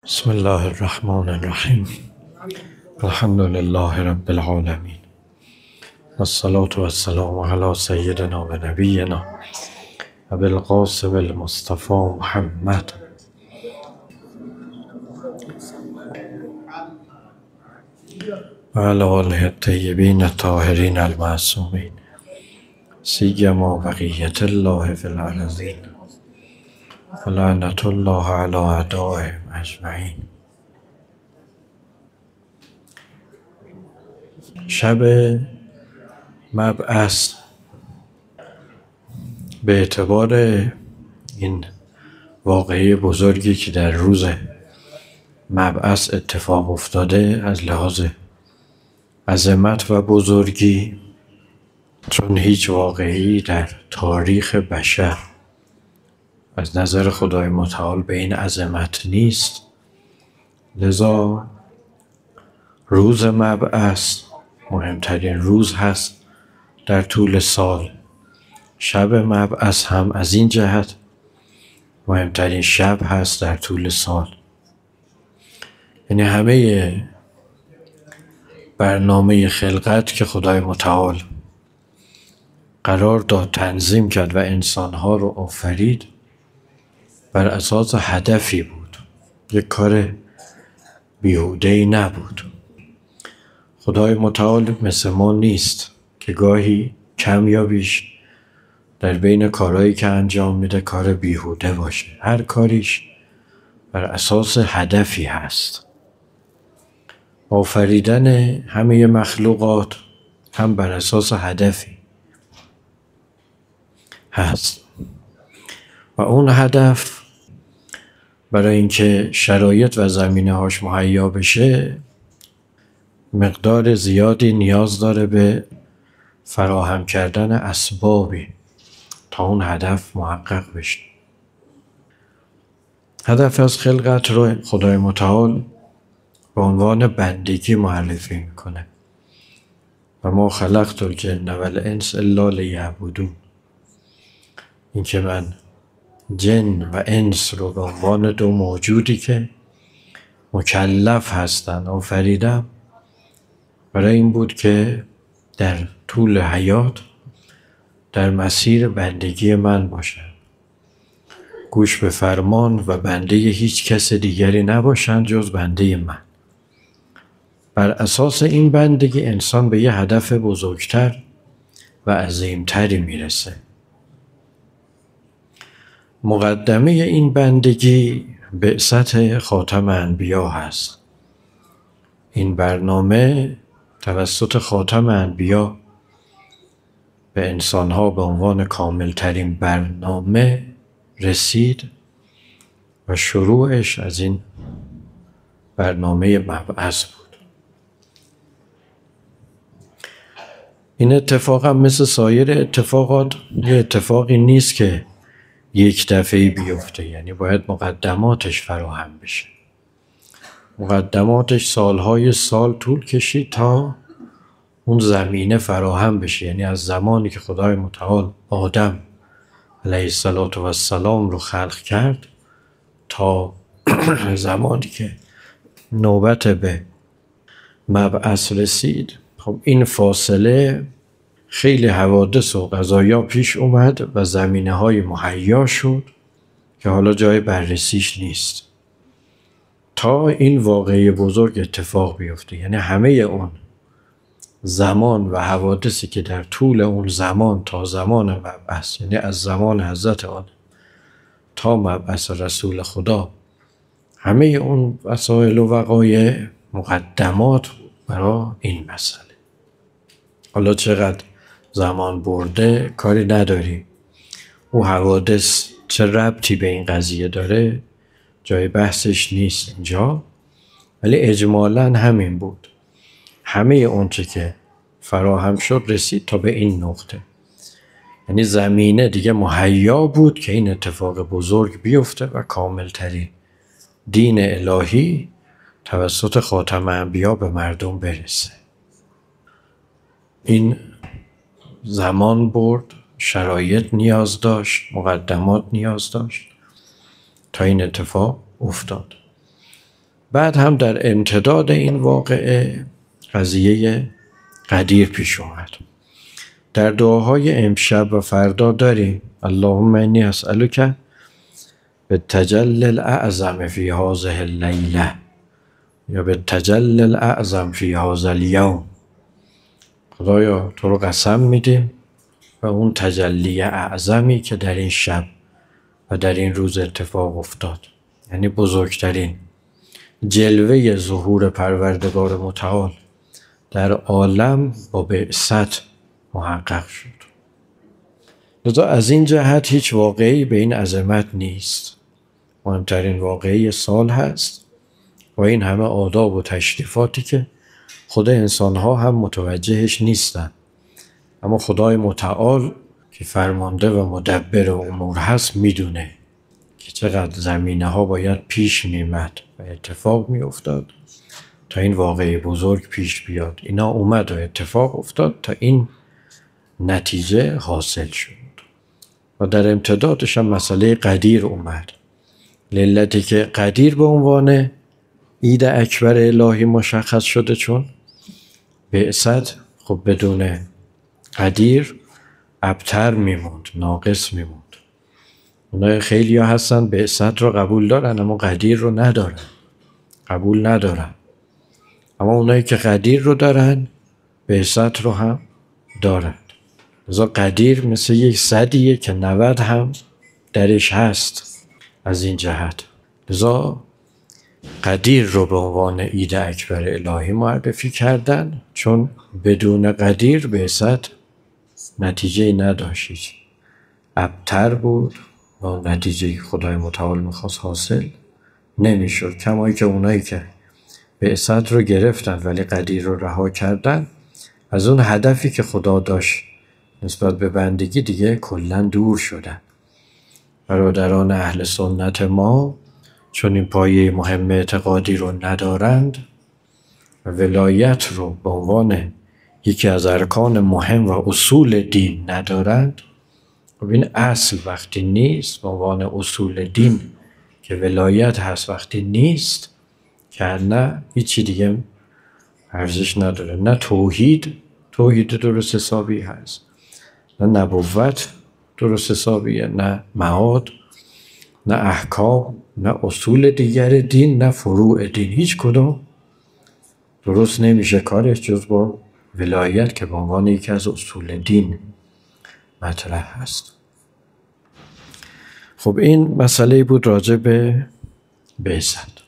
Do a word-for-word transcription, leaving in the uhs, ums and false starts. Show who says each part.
Speaker 1: بسم الله الرحمن الرحیم. الحمد لله رب العالمین والصلاة والسلام علی سیدنا و نبینا ابی القاسم المصطفى محمد و علی آله الطیبین الطاهرین المعصومین سیما بقیة الله فی الارضین و لعنة الله علی اعدائهم اجمعین. شب مبعث به اعتبار این واقعه بزرگی که در روز مبعث اتفاق افتاده از لحاظ عظمت و بزرگی، چون هیچ واقعه‌ای در تاریخ بشر از نظر خدای متعال به این عظمت نیست، لذا روز مبعث مهمترین روز هست در طول سال. شب مبعث هم از این جهت مهمترین شب هست در طول سال. یعنی همه برنامه خلقت که خدای متعال قرار داد تنظیم کرد و انسانها رو آفرید بر اساس هدفی بود، یک کار بیهوده‌ای نبود. خدای متعال مثل ما نیست که گاهی کم یا بیش در بین کارهایی که انجام میده کار بیهوده باشه. هر کاریش بر اساس هدفی هست. آفریدن همه مخلوقات هم بر اساس هدفی هست و اون هدف برای اینکه شرایط و زمینه هاش مهیا بشه مقدار زیادی نیاز داره به فراهم کردن اسبابی تا اون هدف محقق بشه. هدف از خلقت رو خدای متعال به عنوان بندگی معرفی میکنه و ما خلقت الجن و الانس الا لیعبدون. این که من جن و انس رو به عنوان دو موجودی که مکلف هستن آفریدم برای این بود که در طول حیات در مسیر بندگی من باشن، گوش به فرمان و بنده هیچ کس دیگری نباشند جز بنده من. بر اساس این بندگی انسان به یه هدف بزرگتر و عظیمتری میرسه. مقدمه این بندگی بعثت خاتم انبیا هست. این برنامه توسط خاتم انبیا به انسانها به عنوان کاملترین برنامه رسید و شروعش از این برنامه مبعث بود. این اتفاق هم مثل سایر اتفاقات یه اتفاقی نیست که یک دفعه بیفته، یعنی باید مقدماتش فراهم بشه. مقدماتش سالهای سال طول کشید تا اون زمینه فراهم بشه. یعنی از زمانی که خدای متعال آدم علیه السلام رو خلق کرد تا زمانی که نوبت به مبعث رسید، خب این فاصله خیلی حوادث و قضایا پیش اومد و زمینه های مهیا شد که حالا جای بررسیش نیست تا این واقعه بزرگ اتفاق بیفته. یعنی همه اون زمان و حوادثی که در طول اون زمان تا زمان مبعث، یعنی از زمان حضرت آدم تا مبعث رسول خدا، همه اون مسائل و وقایع مقدمات برای این مسئله. حالا چقدر زمان برده کاری نداری، او حوادث چه ربطی به این قضیه داره جای بحثش نیست اینجا، ولی اجمالاً همین بود. همه اون چه که فراهم شد رسید تا به این نقطه. یعنی زمینه دیگه مهیا بود که این اتفاق بزرگ بیفته و کاملترین دین الهی توسط خاتم انبیا به مردم برسه. این زمان برد، شرایط نیاز داشت، مقدمات نیاز داشت تا این اتفاق افتاد. بعد هم در امتداد این واقعه قضیه قدیر پیش اومد. در دعاهای امشب و فردا داریم اللهم انی اسألک بالتجلی الاعظم فی هذه اللیله یا بالتجلی الاعظم فی هذا الیوم. خدایا تو رو قسم میدیم و اون تجلی اعظمی که در این شب و در این روز اتفاق افتاد، یعنی بزرگترین جلوه ظهور پروردگار متعال در عالم با بعثت محقق شد. لذا از این جهت هیچ واقعی به این عظمت نیست. مهمترین واقعی سال هست و این همه آداب و تشریفاتی که خود انسانها هم متوجهش نیستن، اما خدای متعال که فرمانده و مدبر امور هست میدونه که چقدر زمینه ها باید پیش میمد و اتفاق میافتاد تا این واقعی بزرگ پیش بیاد. اینا اومد و اتفاق افتاد تا این نتیجه حاصل شد. و در امتدادش هم مسئله قدیر اومد، لعلتی که قدیر به عنوان عید اکبر الهی مشخص شده، چون بعثت خب بدون قدیر ابتر میموند، ناقص میموند. اونای خیلی ها هستن بعثت رو قبول دارن اما قدیر رو ندارن، قبول ندارن. اما اونایی که قدیر رو دارن بعثت رو هم دارن. لذا قدیر مثل یک صدیه که نود هم درش هست. از این جهت لذا قدیر رو به عنوان عید اکبر الهی معرفی کردن، چون بدون قدیر بعثت نتیجه نداشت، ابتر بود و نتیجه که خدای متعال میخواست حاصل نمیشد. کمایی که اونایی که بعثت رو گرفتن ولی قدیر رو رها کردن، از اون هدفی که خدا داشت نسبت به بندگی دیگه کلاً دور شدن. برادران اهل سنت ما چون این پایه مهم اعتقادی رو ندارند و ولایت رو به عنوان یکی از ارکان مهم و اصول دین ندارند، و این اصل وقتی نیست، به عنوان اصول دین که ولایت هست وقتی نیست، که نه هیچی دیگه ارزش نداره. نه توحید توحید درست حسابی هست، نه نبوت درست حسابیه، نه معاد، نه احکام، نه اصول دیگر دین، نه فروع دین. هیچ کدوم درست نمیشه کارش جز با ولایت که به عنوان یکی از اصول دین مطرح هست. خب این مسئله بود راجع به بعثت.